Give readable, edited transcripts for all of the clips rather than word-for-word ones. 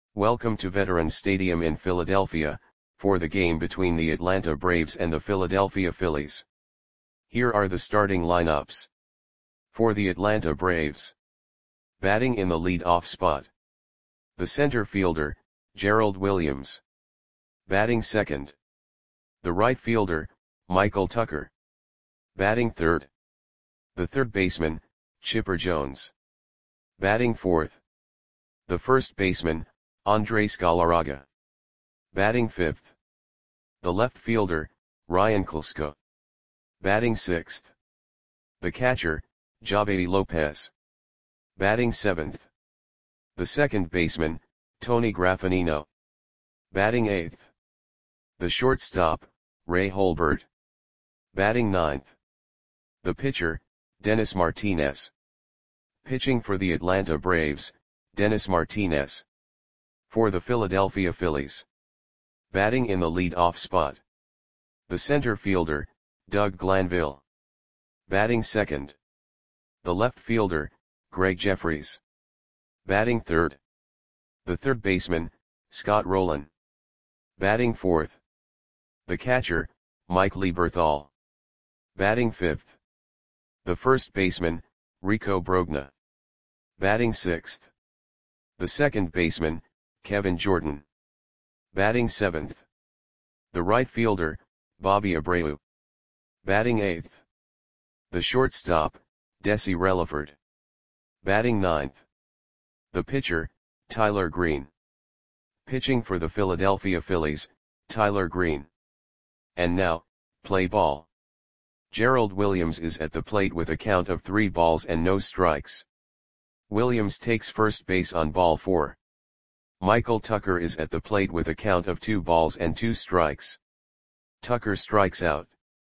Welcome to Veterans Stadium in Philadelphia, for the game between the Atlanta Braves and the Philadelphia Phillies. Here are the starting lineups. For the Atlanta Braves. Batting in the lead-off spot. The center fielder, Gerald Williams. Batting second. The right fielder, Michael Tucker. Batting third. The third baseman, Chipper Jones. Batting fourth. The first baseman, Andres Galarraga. Batting fifth. The left fielder, Ryan Klesko. Batting sixth. The catcher, Javedi Lopez. Batting seventh. The second baseman, Tony Graffagnino. Batting eighth. The shortstop, Ray Holbert. Batting ninth. The pitcher, Dennis Martinez. Pitching for the Atlanta Braves, Dennis Martinez. For the Philadelphia Phillies. Batting in the lead-off spot. The center fielder, Doug Glanville. Batting second. The left fielder, Greg Jeffries. Batting third. The third baseman, Scott Rolen. Batting fourth. The catcher, Mike Lieberthal. Batting fifth. The first baseman, Rico Brogna. Batting sixth. The second baseman, Kevin Jordan. Batting seventh. The right fielder, Bobby Abreu. Batting eighth. The shortstop, Desi Relaford. Batting ninth. The pitcher, Tyler Green. Pitching for the Philadelphia Phillies, Tyler Green. And now, play ball. Gerald Williams is at the plate with a count of 3 balls and no strikes. Williams takes first base on ball 4. Michael Tucker is at the plate with a count of 2 balls and 2 strikes. Tucker strikes out.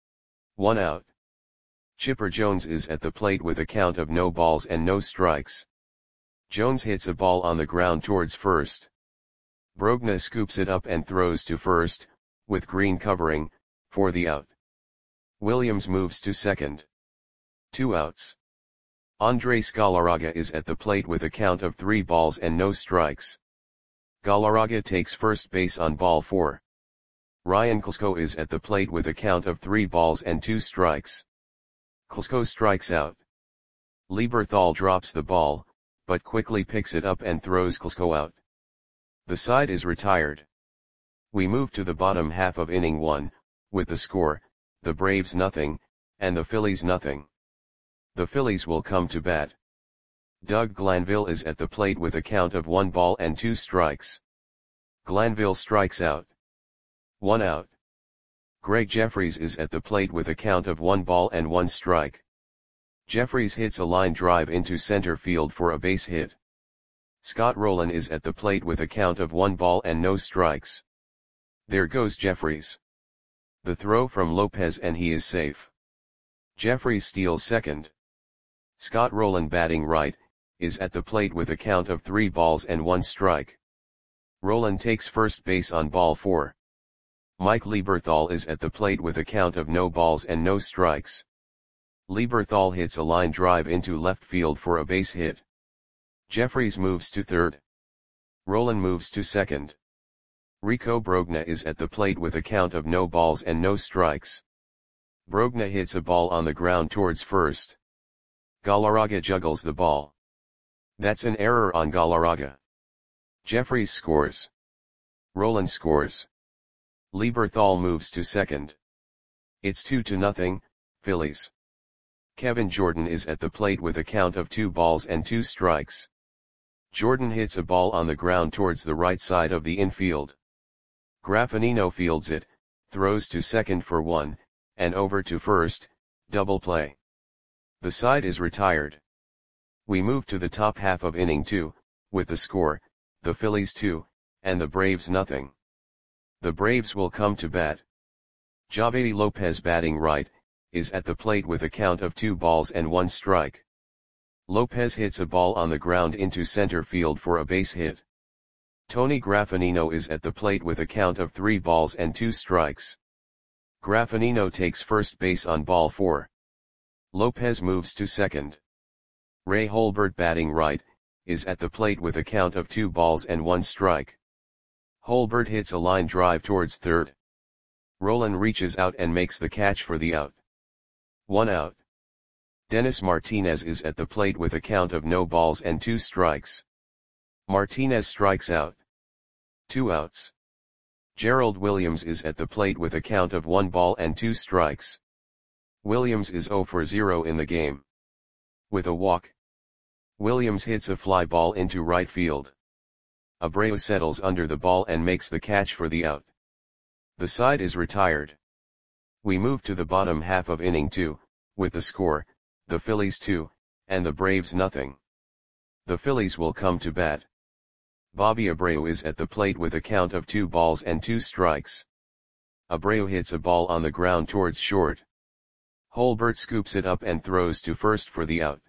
1 out. Chipper Jones is at the plate with a count of no balls and no strikes. Jones hits a ball on the ground towards first. Brogna scoops it up and throws to first, with Green covering, for the out. Williams moves to second. 2 outs. Andres Galarraga is at the plate with a count of 3 balls and no strikes. Galarraga takes first base on ball 4. Ryan Klesko is at the plate with a count of 3 balls and 2 strikes. Klesko strikes out. Lieberthal drops the ball, but quickly picks it up and throws Klesko out. The side is retired. We move to the bottom half of inning 1, with the score, the Braves nothing, and the Phillies nothing. The Phillies will come to bat. Doug Glanville is at the plate with a count of 1 ball and 2 strikes. Glanville strikes out. 1 out. Greg Jeffries is at the plate with a count of 1 ball and 1 strike. Jeffries hits a line drive into center field for a base hit. Scott Rolen is at the plate with a count of 1 ball and no strikes. There goes Jeffries. The throw from Lopez and he is safe. Jeffries steals second. Scott Rolen, batting right, is at the plate with a count of 3 balls and 1 strike. Rolen takes first base on ball 4. Mike Lieberthal is at the plate with a count of no balls and no strikes. Lieberthal hits a line drive into left field for a base hit. Jeffries moves to third. Rolen moves to second. Rico Brogna is at the plate with a count of no balls and no strikes. Brogna hits a ball on the ground towards first. Galarraga juggles the ball. That's an error on Galarraga. Jeffries scores. Rolen scores. Lieberthal moves to second. It's 2-0, Phillies. Kevin Jordan is at the plate with a count of 2 balls and 2 strikes. Jordan hits a ball on the ground towards the right side of the infield. Graffagnino fields it, throws to second for 1, and over to first, double play. The side is retired. We move to the top half of inning 2, with the score, the Phillies 2, and the Braves nothing. The Braves will come to bat. Javedi Lopez, batting right, is at the plate with a count of 2 balls and 1 strike. Lopez hits a ball on the ground into center field for a base hit. Tony Graffagnino is at the plate with a count of 3 balls and 2 strikes. Graffagnino takes first base on ball 4. Lopez moves to second. Ray Holbert, batting right, is at the plate with a count of 2 balls and 1 strike. Holbert hits a line drive towards third. Roland reaches out and makes the catch for the out. 1 out. Dennis Martinez is at the plate with a count of no balls and 2 strikes. Martinez strikes out. 2 outs. Gerald Williams is at the plate with a count of 1 ball and 2 strikes. Williams is 0 for 0 in the game. With a walk, Williams hits a fly ball into right field. Abreu settles under the ball and makes the catch for the out. The side is retired. We move to the bottom half of inning 2, with the score, the Phillies 2, and the Braves nothing. The Phillies will come to bat. Bobby Abreu is at the plate with a count of 2 balls and 2 strikes. Abreu hits a ball on the ground towards short. Holbert scoops it up and throws to first for the out.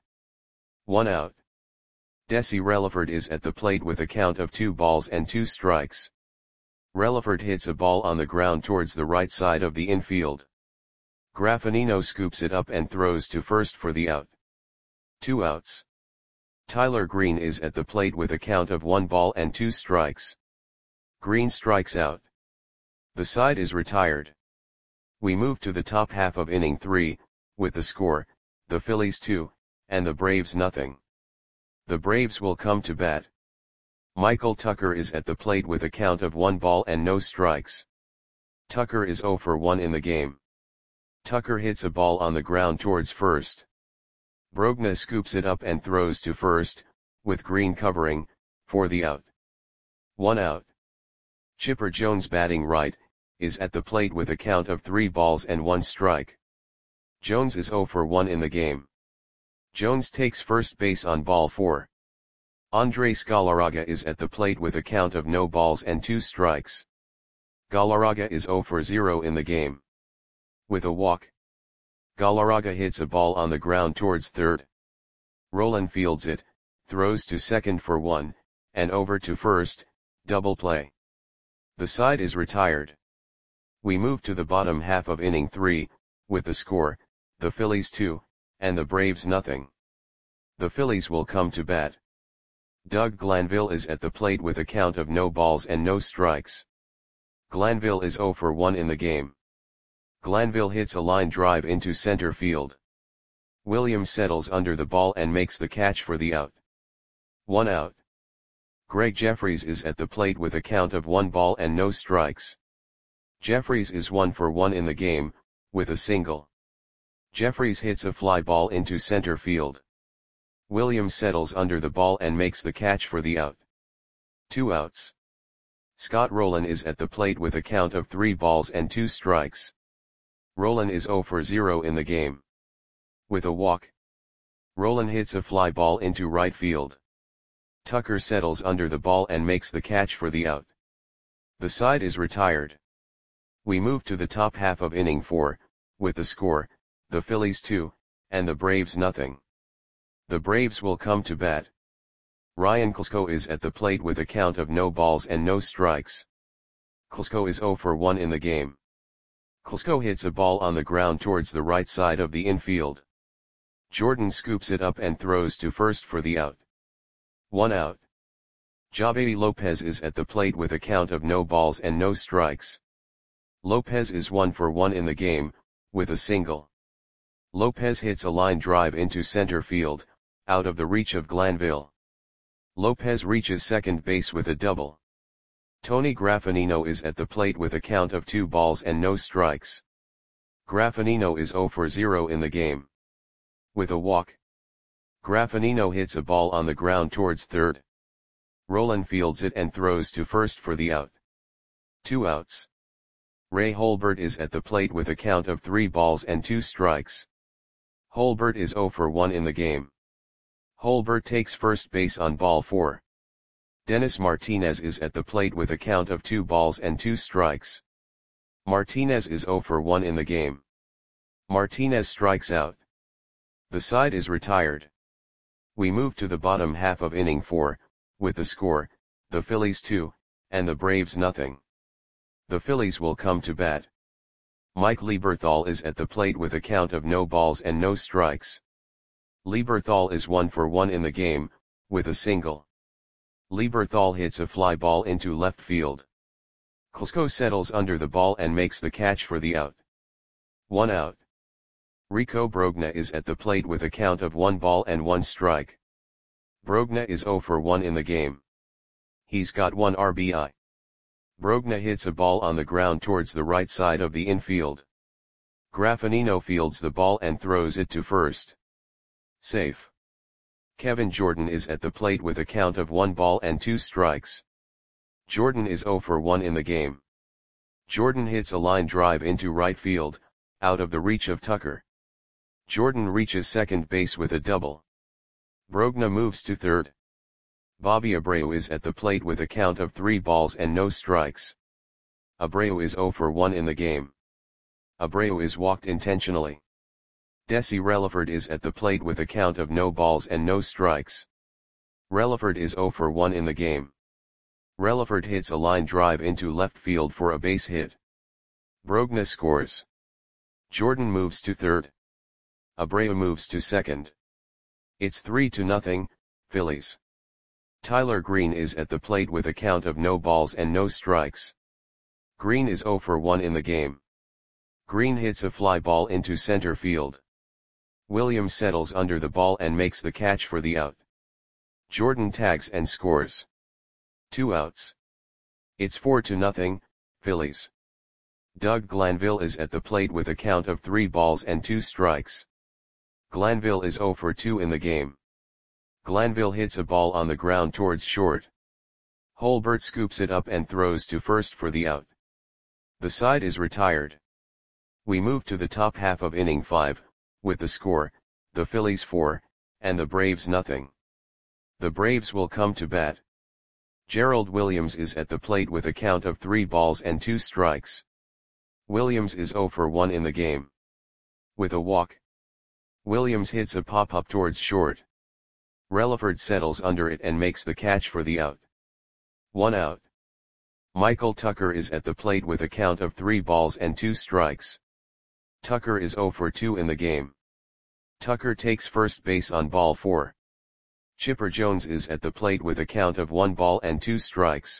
1 out. Desi Relaford is at the plate with a count of 2 balls and 2 strikes. Relaford hits a ball on the ground towards the right side of the infield. Graffinino scoops it up and throws to first for the out. 2 outs. Tyler Green is at the plate with a count of 1 ball and 2 strikes. Green strikes out. The side is retired. We move to the top half of inning 3, with the score, the Phillies 2, and the Braves nothing. The Braves will come to bat. Michael Tucker is at the plate with a count of 1 ball and no strikes. Tucker is 0 for 1 in the game. Tucker hits a ball on the ground towards first. Brogna scoops it up and throws to first, with Green covering, for the out. 1 out. Chipper Jones batting right, is at the plate with a count of 3 balls and 1 strike. Jones is 0 for 1 in the game. Jones takes first base on ball 4. Andres Galarraga is at the plate with a count of no balls and 2 strikes. Galarraga is 0 for 0 in the game. With a walk, Galarraga hits a ball on the ground towards third. Roland fields it, throws to second for 1, and over to first, double play. The side is retired. We move to the bottom half of inning 3, with the score, the Phillies 2, and the Braves nothing. The Phillies will come to bat. Doug Glanville is at the plate with a count of no balls and no strikes. Glanville is 0 for 1 in the game. Glanville hits a line drive into center field. Williams settles under the ball and makes the catch for the out. 1 out. Greg Jeffries is at the plate with a count of 1 ball and no strikes. Jeffries is 1 for 1 in the game, with a single. Jeffries hits a fly ball into center field. Williams settles under the ball and makes the catch for the out. 2 outs. Scott Rolen is at the plate with a count of 3 balls and 2 strikes. Rolen is 0 for 0 in the game. With a walk, Rolen hits a fly ball into right field. Tucker settles under the ball and makes the catch for the out. The side is retired. We move to the top half of inning 4, with the score, the Phillies 2, and the Braves nothing. The Braves will come to bat. Ryan Klesko is at the plate with a count of no balls and no strikes. Klesko is 0 for 1 in the game. Klesko hits a ball on the ground towards the right side of the infield. Jordan scoops it up and throws to first for the out. 1 out. Javi Lopez is at the plate with a count of no balls and no strikes. Lopez is 1 for 1 in the game, with a single. Lopez hits a line drive into center field, out of the reach of Glanville. Lopez reaches second base with a double. Tony Graffinino is at the plate with a count of 2 balls and no strikes. Graffinino is 0 for 0 in the game. With a walk, Graffinino hits a ball on the ground towards third. Roland fields it and throws to first for the out. 2 outs. Ray Holbert is at the plate with a count of 3 balls and 2 strikes. Holbert is 0 for 1 in the game. Holbert takes first base on ball 4. Dennis Martinez is at the plate with a count of 2 balls and 2 strikes. Martinez is 0 for 1 in the game. Martinez strikes out. The side is retired. We move to the bottom half of inning 4, with the score, the Phillies 2, and the Braves nothing. The Phillies will come to bat. Mike Lieberthal is at the plate with a count of no balls and no strikes. Lieberthal is 1 for 1 in the game, with a single. Lieberthal hits a fly ball into left field. Klesko settles under the ball and makes the catch for the out. 1 out. Rico Brogna is at the plate with a count of 1 ball and 1 strike. Brogna is 0 for 1 in the game. He's got 1 RBI. Brogna hits a ball on the ground towards the right side of the infield. Graffinino fields the ball and throws it to first. Safe. Kevin Jordan is at the plate with a count of 1 ball and 2 strikes. Jordan is 0 for 1 in the game. Jordan hits a line drive into right field, out of the reach of Tucker. Jordan reaches second base with a double. Brogna moves to third. Bobby Abreu is at the plate with a count of 3 balls and no strikes. Abreu is 0 for 1 in the game. Abreu is walked intentionally. Desi Relaford is at the plate with a count of no balls and no strikes. Relaford is 0 for 1 in the game. Relaford hits a line drive into left field for a base hit. Brogna scores. Jordan moves to third. Abreu moves to second. It's 3-0, Phillies. Tyler Green is at the plate with a count of no balls and no strikes. Green is 0 for 1 in the game. Green hits a fly ball into center field. Williams settles under the ball and makes the catch for the out. Jordan tags and scores. 2 outs. It's 4-0, Phillies. Doug Glanville is at the plate with a count of 3 balls and 2 strikes. Glanville is 0 for 2 in the game. Glanville hits a ball on the ground towards short. Holbert scoops it up and throws to first for the out. The side is retired. We move to the top half of inning 5, with the score, the Phillies 4, and the Braves nothing. The Braves will come to bat. Gerald Williams is at the plate with a count of 3 balls and 2 strikes. Williams is 0 for 1 in the game. With a walk. Williams hits a pop-up towards short. Relaford settles under it and makes the catch for the out. 1 out. Michael Tucker is at the plate with a count of 3 balls and 2 strikes. Tucker is 0 for 2 in the game. Tucker takes first base on ball 4. Chipper Jones is at the plate with a count of 1 ball and 2 strikes.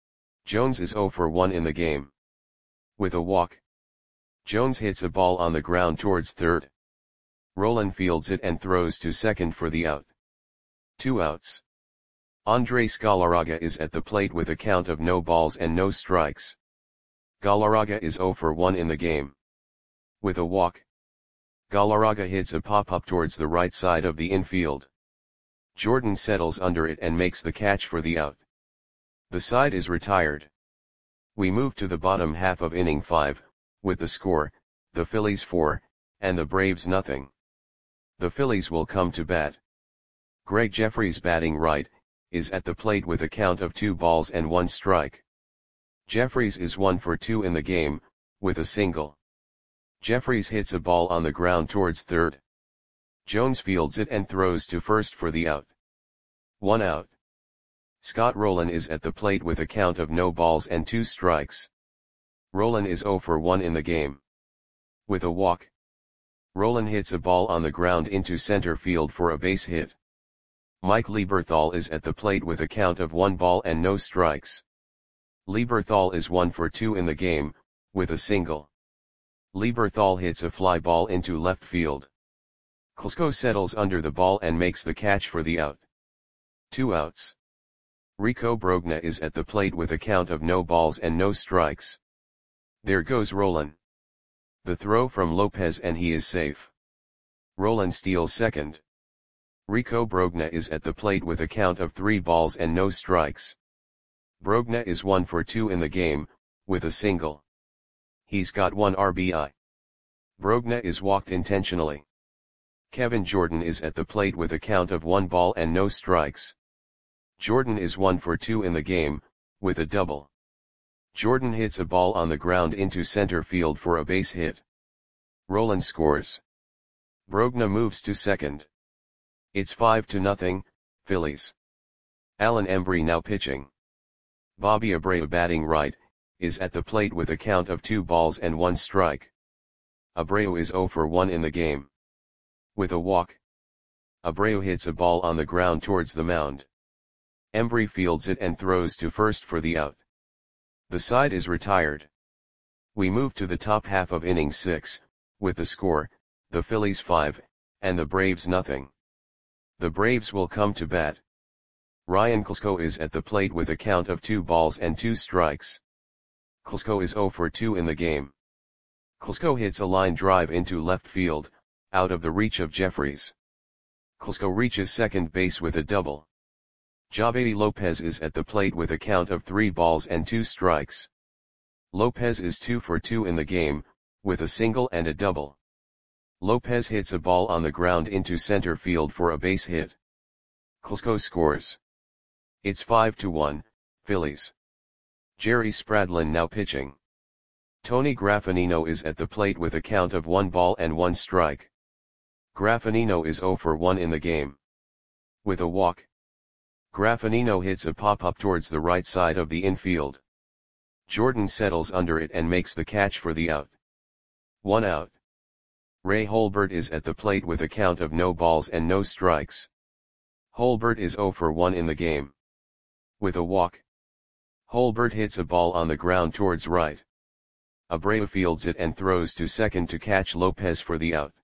Jones is 0 for 1 in the game. With a walk. Jones hits a ball on the ground towards third. Roland fields it and throws to second for the out. 2 outs. Andres Galarraga is at the plate with a count of no balls and no strikes. Galarraga is 0 for 1 in the game. With a walk. Galarraga hits a pop-up towards the right side of the infield. Jordan settles under it and makes the catch for the out. The side is retired. We move to the bottom half of inning 5, with the score, the Phillies 4, and the Braves nothing. The Phillies will come to bat. Greg Jeffries batting right, is at the plate with a count of 2 balls and 1 strike. Jeffries is 1 for 2 in the game, with a single. Jeffries hits a ball on the ground towards third. Jones fields it and throws to first for the out. 1 out. Scott Rolen is at the plate with a count of no balls and 2 strikes. Rolen is 0 for 1 in the game. With a walk. Rolen hits a ball on the ground into center field for a base hit. Mike Lieberthal is at the plate with a count of 1 ball and no strikes. Lieberthal is 1 for 2 in the game, with a single. Lieberthal hits a fly ball into left field. Klesko settles under the ball and makes the catch for the out. 2 outs. Rico Brogna is at the plate with a count of no balls and no strikes. There goes Rolen. The throw from Lopez and he is safe. Rolen steals second. Rico Brogna is at the plate with a count of 3 balls and no strikes. Brogna is 1 for 2 in the game, with a single. He's got 1 RBI. Brogna is walked intentionally. Kevin Jordan is at the plate with a count of 1 ball and no strikes. Jordan is 1 for 2 in the game, with a double. Jordan hits a ball on the ground into center field for a base hit. Roland scores. Brogna moves to second. It's 5-0, Phillies. Alan Embry now pitching. Bobby Abreu batting right, is at the plate with a count of 2 balls and 1 strike. Abreu is 0 for 1 in the game. With a walk. Abreu hits a ball on the ground towards the mound. Embry fields it and throws to first for the out. The side is retired. We move to the top half of inning 6, with the score, the Phillies 5, and the Braves nothing. The Braves will come to bat. Ryan Klesko is at the plate with a count of 2 balls and 2 strikes. Klesko is 0 for 2 in the game. Klesko hits a line drive into left field, out of the reach of Jeffries. Klesko reaches second base with a double. Javedi Lopez is at the plate with a count of 3 balls and 2 strikes. Lopez is 2 for 2 in the game, with a single and a double. Lopez hits a ball on the ground into center field for a base hit. Klesko scores. It's 5-1, Phillies. Jerry Spradlin now pitching. Tony Graffanino is at the plate with a count of 1 ball and 1 strike. Graffanino is 0 for 1 in the game. With a walk. Graffanino hits a pop-up towards the right side of the infield. Jordan settles under it and makes the catch for the out. 1 out. Ray Holbert is at the plate with a count of no balls and no strikes. Holbert is 0 for 1 in the game. With a walk. Holbert hits a ball on the ground towards right. Abreu fields it and throws to second to catch Lopez for the out.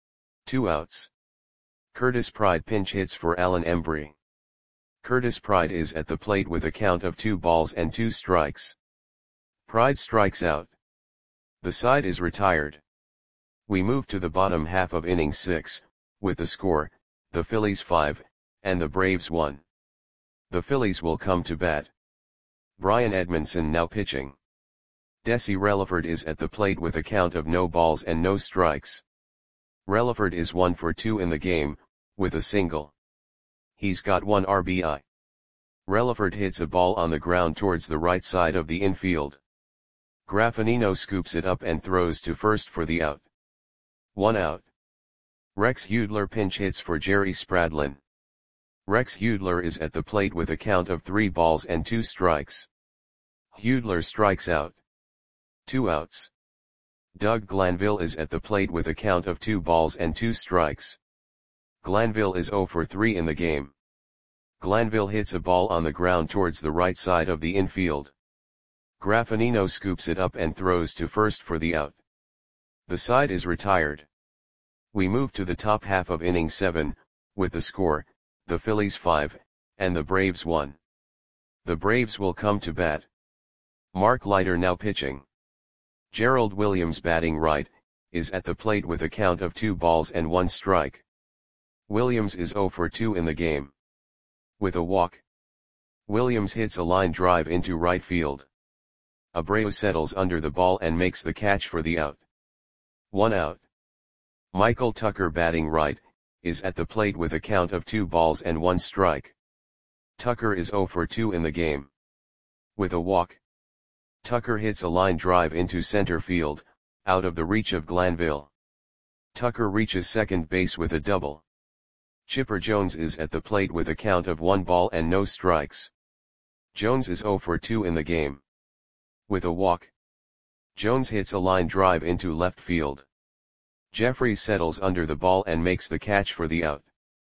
2 outs. Curtis Pride pinch hits for Alan Embry. Curtis Pride is at the plate with a count of 2 balls and 2 strikes. Pride strikes out. The side is retired. We move to the bottom half of inning 6, with the score, the Phillies 5, and the Braves 1. The Phillies will come to bat. Brian Edmondson now pitching. Desi Relaford is at the plate with a count of no balls and no strikes. Relaford is 1 for 2 in the game, with a single. He's got 1 RBI. Relaford hits a ball on the ground towards the right side of the infield. Graffanino scoops it up and throws to first for the out. 1 out. Rex Hudler pinch hits for Jerry Spradlin. Rex Hudler is at the plate with a count of 3 balls and 2 strikes. Hudler strikes out. 2 outs. Doug Glanville is at the plate with a count of 2 balls and 2 strikes. Glanville is 0 for 3 in the game. Glanville hits a ball on the ground towards the right side of the infield. Graffanino scoops it up and throws to first for the out. The side is retired. We move to the top half of inning 7, with the score, the Phillies 5, and the Braves 1. The Braves will come to bat. Mark Leiter now pitching. Gerald Williams batting right, is at the plate with a count of 2 balls and 1 strike. Williams is 0 for 2 in the game. With a walk. Williams hits a line drive into right field. Abreu settles under the ball and makes the catch for the out. 1 out. Michael Tucker batting right, is at the plate with a count of 2 balls and 1 strike. Tucker is 0 for 2 in the game. With a walk. Tucker hits a line drive into center field, out of the reach of Glanville. Tucker reaches second base with a double. Chipper Jones is at the plate with a count of 1 ball and no strikes. Jones is 0 for 2 in the game. With a walk. Jones hits a line drive into left field. Jeffries settles under the ball and makes the catch for the out.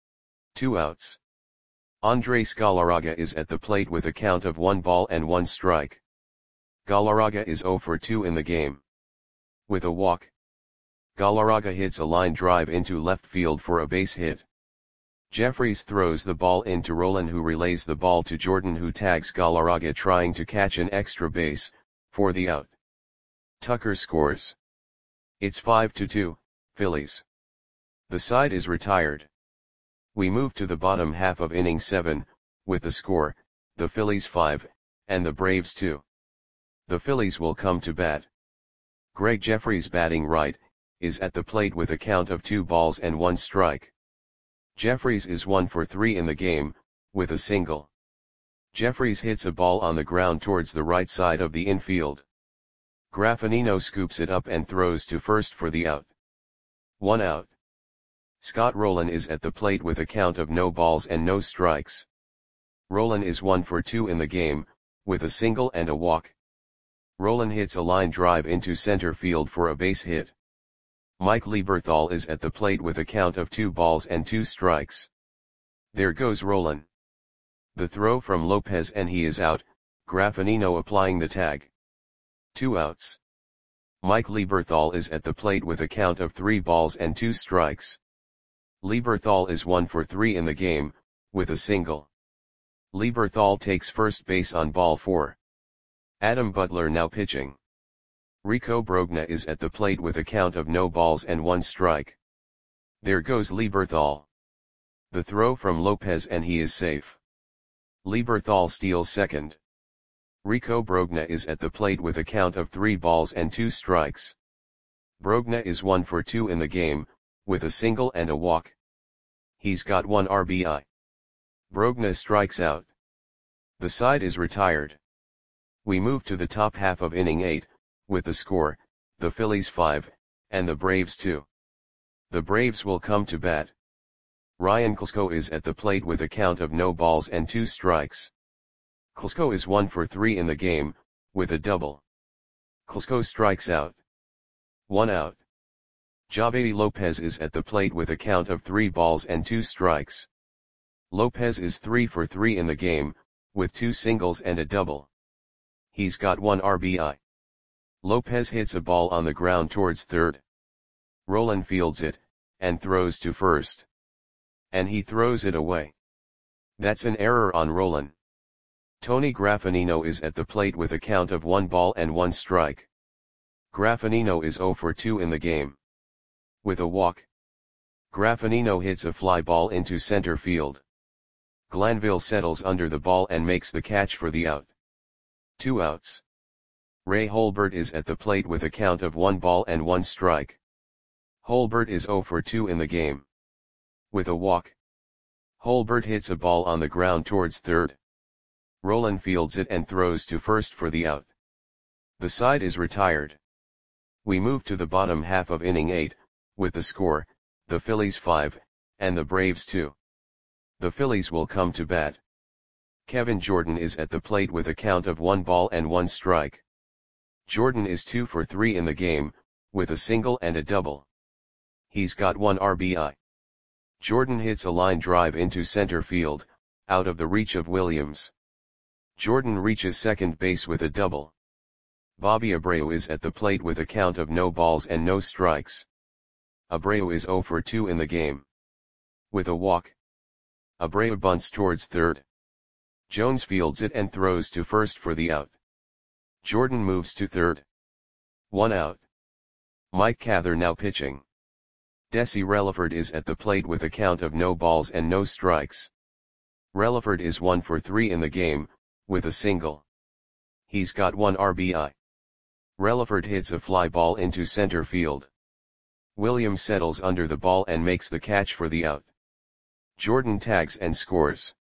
2 outs. Andres Galarraga is at the plate with a count of 1 ball and 1 strike. Galarraga is 0 for 2 in the game. With a walk. Galarraga hits a line drive into left field for a base hit. Jeffries throws the ball into Rolen, who relays the ball to Jordan, who tags Galarraga trying to catch an extra base, for the out. Tucker scores. It's 5-2, Phillies. The side is retired. We move to the bottom half of inning 7, with the score, the Phillies 5, and the Braves 2. The Phillies will come to bat. Greg Jeffries batting right, is at the plate with a count of 2 balls and 1 strike. Jeffries is 1 for 3 in the game, with a single. Jeffries hits a ball on the ground towards the right side of the infield. Graffanino scoops it up and throws to first for the out. 1 out. Scott Rolen is at the plate with a count of no balls and no strikes. Rolen is 1 for 2 in the game, with a single and a walk. Rolen hits a line drive into center field for a base hit. Mike Lieberthal is at the plate with a count of 2 balls and 2 strikes. There goes Roland. The throw from Lopez and he is out, Graffinino applying the tag. 2 outs. Mike Lieberthal is at the plate with a count of 3 balls and 2 strikes. Lieberthal is 1 for 3 in the game, with a single. Lieberthal takes first base on ball 4. Adam Butler now pitching. Rico Brogna is at the plate with a count of no balls and 1 strike. There goes Lieberthal. The throw from Lopez and he is safe. Lieberthal steals second. Rico Brogna is at the plate with a count of 3 balls and 2 strikes. Brogna is 1 for 2 in the game, with a single and a walk. He's got 1 RBI. Brogna strikes out. The side is retired. We move to the top half of inning 8, with the score, the Phillies 5, and the Braves 2. The Braves will come to bat. Ryan Klesko is at the plate with a count of no balls and 2 strikes. Klesko is 1 for 3 in the game, with a double. Klesko strikes out. 1 out. Javedi Lopez is at the plate with a count of 3 balls and 2 strikes. Lopez is 3 for 3 in the game, with 2 singles and a double. He's got 1 RBI. Lopez hits a ball on the ground towards third. Roland fields it, and throws to first. And he throws it away. That's an error on Roland. Tony Graffinino is at the plate with a count of 1 ball and 1 strike. Graffinino is 0 for 2 in the game. With a walk. Graffinino hits a fly ball into center field. Glanville settles under the ball and makes the catch for the out. 2 outs. Ray Holbert is at the plate with a count of 1 ball and 1 strike. Holbert is 0 for 2 in the game. With a walk. Holbert hits a ball on the ground towards third. Roland fields it and throws to first for the out. The side is retired. We move to the bottom half of inning 8, with the score, the Phillies 5, and the Braves 2. The Phillies will come to bat. Kevin Jordan is at the plate with a count of 1 ball and 1 strike. Jordan is 2 for 3 in the game, with a single and a double. He's got 1 RBI. Jordan hits a line drive into center field, out of the reach of Williams. Jordan reaches second base with a double. Bobby Abreu is at the plate with a count of no balls and no strikes. Abreu is 0 for 2 in the game. With a walk. Abreu bunts towards third. Jones fields it and throws to first for the out. Jordan moves to third. 1 out. Mike Cather now pitching. Desi Relaford is at the plate with a count of no balls and no strikes. Relaford is 1 for 3 in the game, with a single. He's got 1 RBI. Relaford hits a fly ball into center field. Williams settles under the ball and makes the catch for the out. Jordan tags and scores.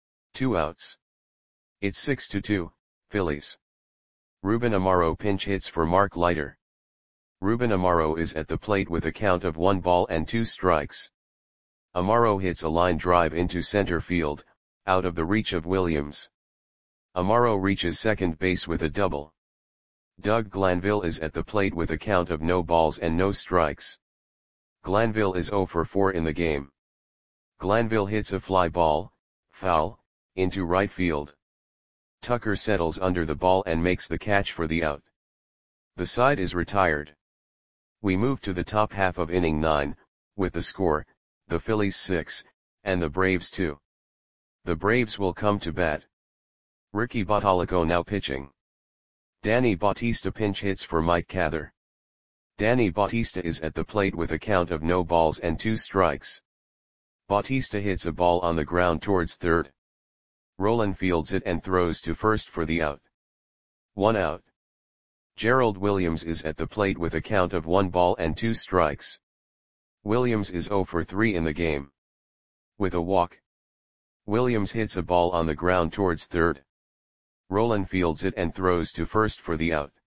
2 outs. It's 6-2, Phillies. Ruben Amaro pinch hits for Mark Leiter. Ruben Amaro is at the plate with a count of 1 ball and 2 strikes. Amaro hits a line drive into center field, out of the reach of Williams. Amaro reaches second base with a double. Doug Glanville is at the plate with a count of no balls and no strikes. Glanville is 0 for 4 in the game. Glanville hits a fly ball, foul, into right field. Tucker settles under the ball and makes the catch for the out. The side is retired. We move to the top half of inning 9, with the score, the Phillies 6, and the Braves 2. The Braves will come to bat. Ricky Bottalico now pitching. Danny Bautista pinch hits for Mike Cather. Danny Bautista is at the plate with a count of no balls and 2 strikes. Bautista hits a ball on the ground towards third. Roland fields it and throws to first for the out. 1 out. Gerald Williams is at the plate with a count of 1 ball and 2 strikes. Williams is 0 for 3 in the game. With a walk. Williams hits a ball on the ground towards third. Roland fields it and throws to first for the out.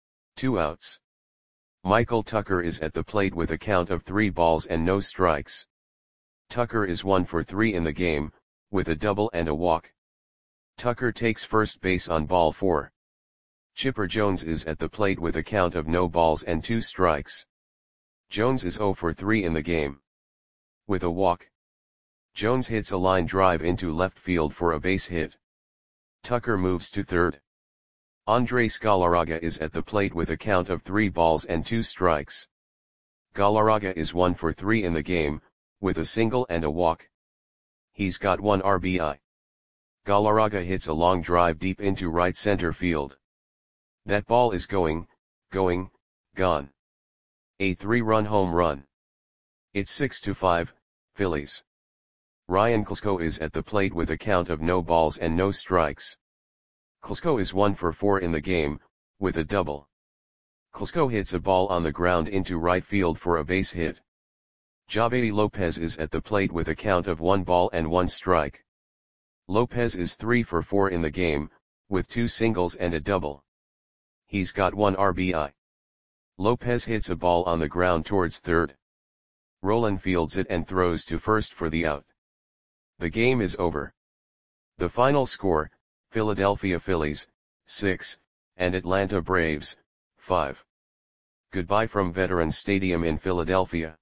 2 outs. Michael Tucker is at the plate with a count of 3 balls and no strikes. Tucker is 1 for 3 in the game, with a double and a walk. Tucker takes first base on ball 4. Chipper Jones is at the plate with a count of no balls and 2 strikes. Jones is 0 for 3 in the game. With a walk. Jones hits a line drive into left field for a base hit. Tucker moves to third. Andres Galarraga is at the plate with a count of 3 balls and 2 strikes. Galarraga is 1 for 3 in the game, with a single and a walk. He's got 1 RBI. Galarraga hits a long drive deep into right center field. That ball is gone. A 3-run home run. It's 6-5, Phillies. Ryan Klesko is at the plate with a count of no balls and no strikes. Klesko is 1 for 4 in the game, with a double. Klesko hits a ball on the ground into right field for a base hit. Javady Lopez is at the plate with a count of 1 ball and 1 strike. Lopez is 3 for 4 in the game, with 2 singles and a double. He's got 1 RBI. Lopez hits a ball on the ground towards third. Rolen fields it and throws to first for the out. The game is over. The final score, Philadelphia Phillies, 6, and Atlanta Braves, 5. Goodbye from Veterans Stadium in Philadelphia.